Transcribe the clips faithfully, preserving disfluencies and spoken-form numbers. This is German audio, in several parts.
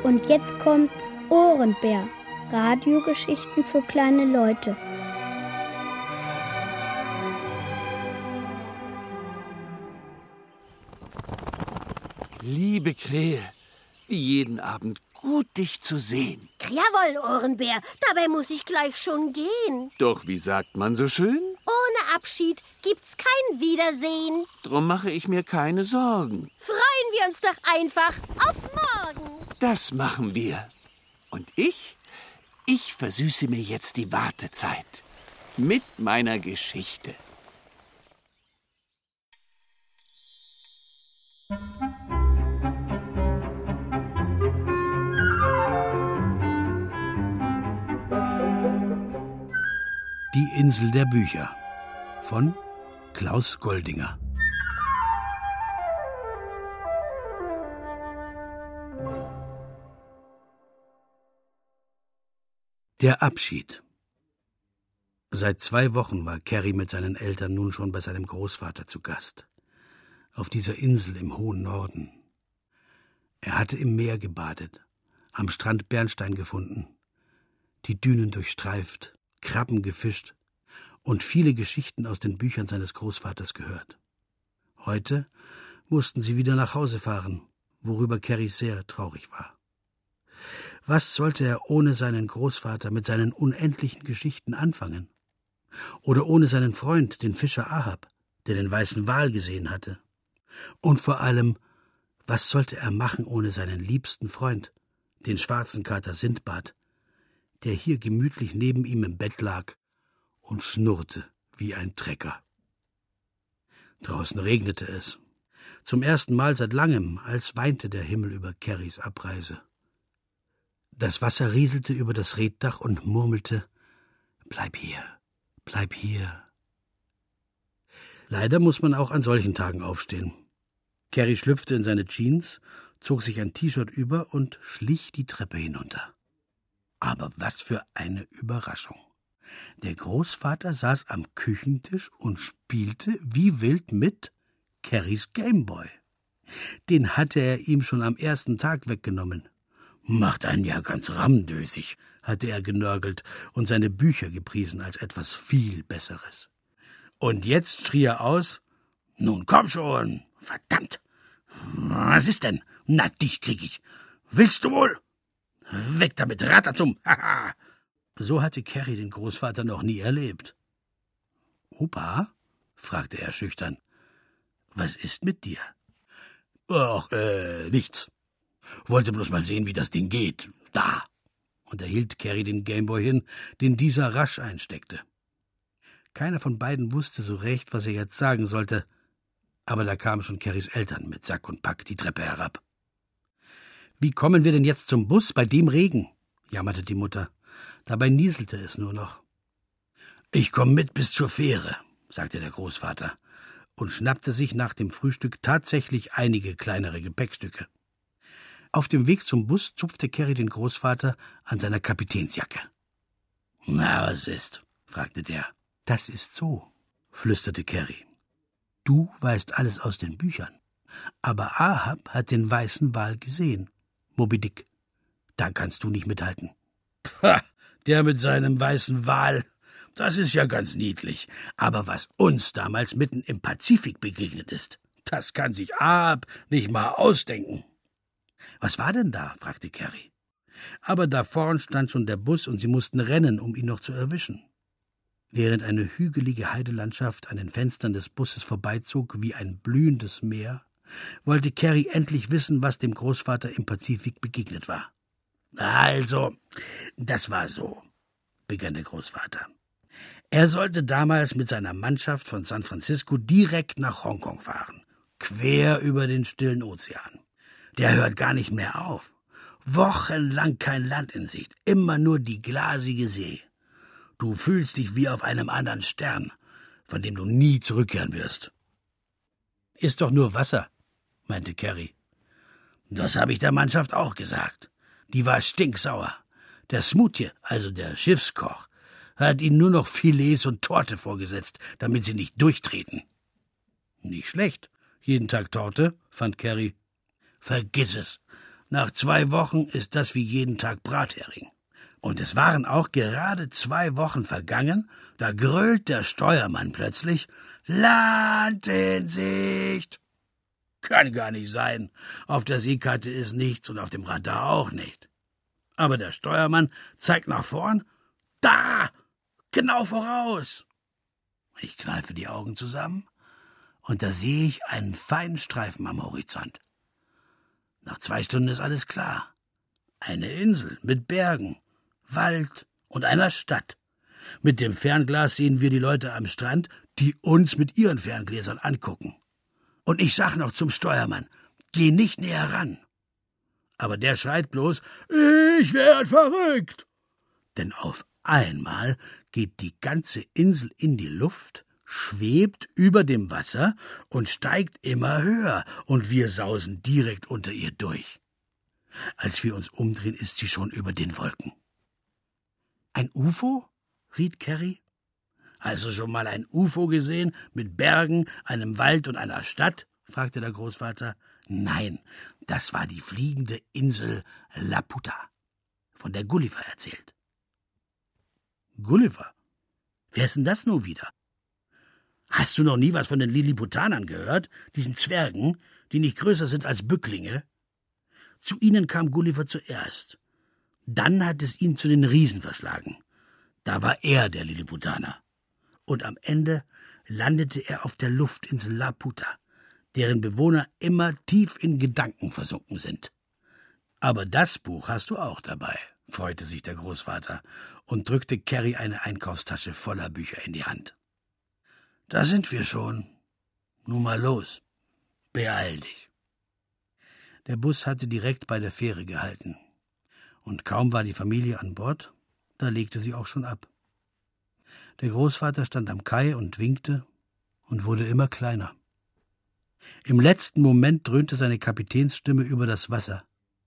Und jetzt kommt Ohrenbär. Radiogeschichten für kleine Leute. Liebe Krähe, wie jeden Abend gut, dich zu sehen. Jawohl, Ohrenbär, dabei muss ich gleich schon gehen. Doch wie sagt man so schön? Ohne Abschied gibt's kein Wiedersehen. Drum mache ich mir keine Sorgen. Freuen wir uns doch einfach auf morgen. Das machen wir. Und ich? Ich versüße mir jetzt die Wartezeit. Mit meiner Geschichte. Die Insel der Bücher von Klaus Goldinger. Der Abschied. Seit zwei Wochen war Carrie mit seinen Eltern nun schon bei seinem Großvater zu Gast. Auf dieser Insel im hohen Norden. Er hatte im Meer gebadet, am Strand Bernstein gefunden, die Dünen durchstreift, Krabben gefischt und viele Geschichten aus den Büchern seines Großvaters gehört. Heute mussten sie wieder nach Hause fahren, worüber Carrie sehr traurig war. Was sollte er ohne seinen Großvater mit seinen unendlichen Geschichten anfangen? Oder ohne seinen Freund, den Fischer Ahab, der den weißen Wal gesehen hatte? Und vor allem, was sollte er machen ohne seinen liebsten Freund, den schwarzen Kater Sindbad, der hier gemütlich neben ihm im Bett lag und schnurrte wie ein Trecker. Draußen regnete es. Zum ersten Mal seit langem, als weinte der Himmel über Carries Abreise. Das Wasser rieselte über das Reetdach und murmelte, »Bleib hier, bleib hier.« Leider muss man auch an solchen Tagen aufstehen. Carrie schlüpfte in seine Jeans, zog sich ein T-Shirt über und schlich die Treppe hinunter. Aber was für eine Überraschung. Der Großvater saß am Küchentisch und spielte wie wild mit Carries Gameboy. Den hatte er ihm schon am ersten Tag weggenommen. »Macht einen ja ganz rammdösig«, hatte er genörgelt und seine Bücher gepriesen als etwas viel Besseres. Und jetzt schrie er aus, »Nun komm schon, verdammt! Was ist denn? Na, dich krieg ich. Willst du wohl? Weg damit, Ratazum! Haha!« So hatte Carrie den Großvater noch nie erlebt. »Opa?« fragte er schüchtern. »Was ist mit dir?« »Ach, äh, nichts. Wollte bloß mal sehen, wie das Ding geht. Da!« Und er hielt Carrie den Gameboy hin, den dieser rasch einsteckte. Keiner von beiden wusste so recht, was er jetzt sagen sollte, aber da kamen schon Carries Eltern mit Sack und Pack die Treppe herab. »Wie kommen wir denn jetzt zum Bus bei dem Regen?« jammerte die Mutter. Dabei nieselte es nur noch. »Ich komm mit bis zur Fähre«, sagte der Großvater und schnappte sich nach dem Frühstück tatsächlich einige kleinere Gepäckstücke. Auf dem Weg zum Bus zupfte Carrie den Großvater an seiner Kapitänsjacke. »Na, was ist?« fragte der. »Das ist so«, flüsterte Carrie. »Du weißt alles aus den Büchern, aber Ahab hat den weißen Wal gesehen, Moby Dick. Da kannst du nicht mithalten.« »Ha, der mit seinem weißen Wal, das ist ja ganz niedlich. Aber was uns damals mitten im Pazifik begegnet ist, das kann sich Ahab nicht mal ausdenken.« »Was war denn da?« fragte Carrie. Aber da vorn stand schon der Bus und sie mussten rennen, um ihn noch zu erwischen. Während eine hügelige Heidelandschaft an den Fenstern des Busses vorbeizog wie ein blühendes Meer, wollte Carrie endlich wissen, was dem Großvater im Pazifik begegnet war. »Also, das war so«, begann der Großvater. »Er sollte damals mit seiner Mannschaft von San Francisco direkt nach Hongkong fahren, quer über den stillen Ozean. Der hört gar nicht mehr auf. Wochenlang kein Land in Sicht, immer nur die glasige See. Du fühlst dich wie auf einem anderen Stern, von dem du nie zurückkehren wirst.« »Ist doch nur Wasser«, meinte Carrie. »Das habe ich der Mannschaft auch gesagt. Die war stinksauer. Der Smoothie, also der Schiffskoch, hat ihnen nur noch Filets und Torte vorgesetzt, damit sie nicht durchtreten.« »Nicht schlecht. Jeden Tag Torte«, fand Carrie. »Vergiss es. Nach zwei Wochen ist das wie jeden Tag Brathering. Und es waren auch gerade zwei Wochen vergangen, da grölt der Steuermann plötzlich: Land in Sicht! Kann gar nicht sein. Auf der Seekarte ist nichts und auf dem Radar auch nicht. Aber der Steuermann zeigt nach vorn. Da! Genau voraus! Ich kneife die Augen zusammen und da sehe ich einen feinen Streifen am Horizont. Nach zwei Stunden ist alles klar. Eine Insel mit Bergen, Wald und einer Stadt. Mit dem Fernglas sehen wir die Leute am Strand, die uns mit ihren Ferngläsern angucken. Und ich sag noch zum Steuermann: Geh nicht näher ran. Aber der schreit bloß: Ich werd verrückt! Denn auf einmal geht die ganze Insel in die Luft, schwebt über dem Wasser und steigt immer höher, und wir sausen direkt unter ihr durch. Als wir uns umdrehen, ist sie schon über den Wolken. »Ein U F O?« riet Carrie. »Hast du schon mal ein U F O gesehen, mit Bergen, einem Wald und einer Stadt?« fragte der Großvater. »Nein, das war die fliegende Insel Laputa, von der Gulliver erzählt.« »Gulliver? Wer ist denn das nun wieder?« »Hast du noch nie was von den Liliputanern gehört, diesen Zwergen, die nicht größer sind als Bücklinge? Zu ihnen kam Gulliver zuerst. Dann hat es ihn zu den Riesen verschlagen. Da war er der Lilliputaner. Und am Ende landete er auf der Luftinsel Laputa, deren Bewohner immer tief in Gedanken versunken sind. Aber das Buch hast du auch dabei«, freute sich der Großvater und drückte Carrie eine Einkaufstasche voller Bücher in die Hand. »Da sind wir schon. Nun mal los. Beeil dich.« Der Bus hatte direkt bei der Fähre gehalten. Und kaum war die Familie an Bord, da legte sie auch schon ab. Der Großvater stand am Kai und winkte und wurde immer kleiner. Im letzten Moment dröhnte seine Kapitänsstimme über das Wasser.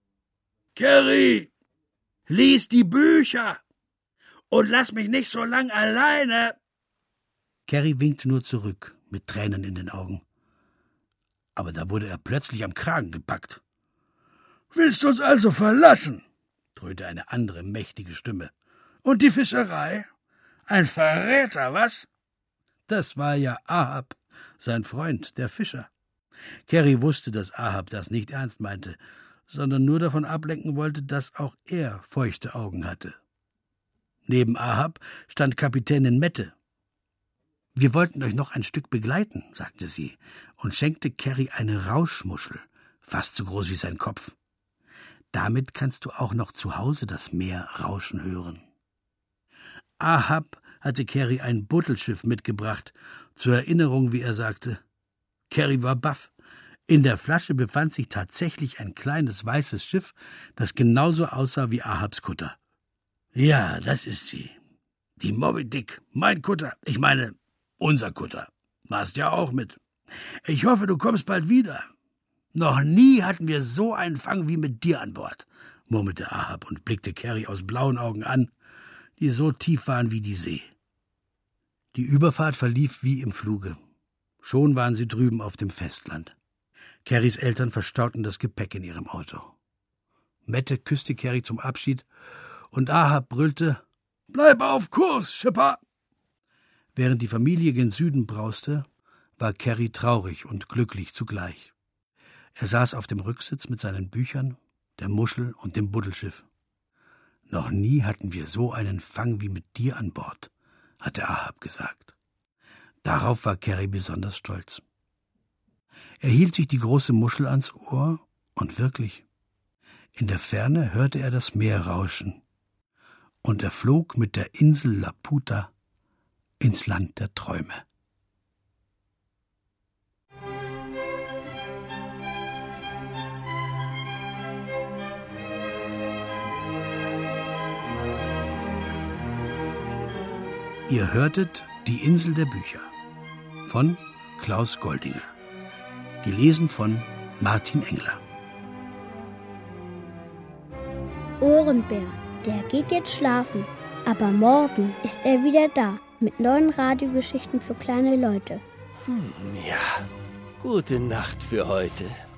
»Carrie, lies die Bücher und lass mich nicht so lang alleine!« Carrie winkte nur zurück, mit Tränen in den Augen. Aber da wurde er plötzlich am Kragen gepackt. »Willst du uns also verlassen?« dröhnte eine andere mächtige Stimme. »Und die Fischerei? Ein Verräter, was?« Das war ja Ahab, sein Freund, der Fischer. Carrie wusste, dass Ahab das nicht ernst meinte, sondern nur davon ablenken wollte, dass auch er feuchte Augen hatte. Neben Ahab stand Kapitänin Mette. »Wir wollten euch noch ein Stück begleiten«, sagte sie und schenkte Carrie eine Rauschmuschel, fast so groß wie sein Kopf. »Damit kannst du auch noch zu Hause das Meer rauschen hören.« Ahab hatte Carrie ein Buttelschiff mitgebracht, zur Erinnerung, wie er sagte. Carrie war baff. In der Flasche befand sich tatsächlich ein kleines weißes Schiff, das genauso aussah wie Ahabs Kutter. »Ja, das ist sie. Die Moby Dick, mein Kutter, ich meine, unser Kutter. Warst ja auch mit. Ich hoffe, du kommst bald wieder. Noch nie hatten wir so einen Fang wie mit dir an Bord«, murmelte Ahab und blickte Carrie aus blauen Augen an, die so tief waren wie die See. Die Überfahrt verlief wie im Fluge. Schon waren sie drüben auf dem Festland. Carries Eltern verstauten das Gepäck in ihrem Auto. Mette küsste Carrie zum Abschied und Ahab brüllte: »Bleib auf Kurs, Schipper!« Während die Familie gen Süden brauste, war Carrie traurig und glücklich zugleich. Er saß auf dem Rücksitz mit seinen Büchern, der Muschel und dem Buddelschiff. »Noch nie hatten wir so einen Fang wie mit dir an Bord«, hatte Ahab gesagt. Darauf war Carrie besonders stolz. Er hielt sich die große Muschel ans Ohr und wirklich, in der Ferne hörte er das Meer rauschen und er flog mit der Insel Laputa ins Land der Träume. Ihr hörtet Die Insel der Bücher von Klaus Goldinger, gelesen von Martin Engler. Ohrenbär, der geht jetzt schlafen, aber morgen ist er wieder da mit neuen Radiogeschichten für kleine Leute. Hm, ja, gute Nacht für heute.